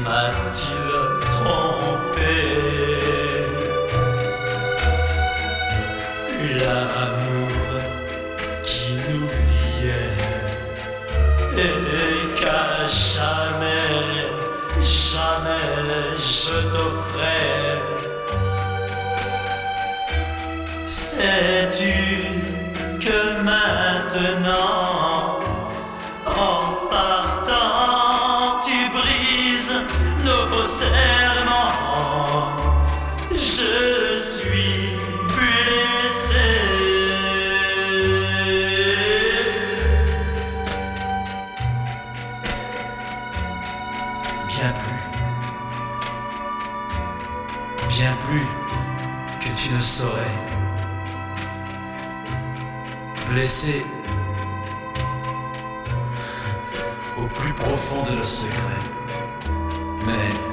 m'a-t-il trompé? L'amour qui nous liait et qu'à jamais, jamais je t'offrais. Sais-tu que maintenant, en partant, tu brises nos beaux serments? Je suis blessé. Bien plus que tu ne saurais. Blessé au plus profond de nos secrets, mais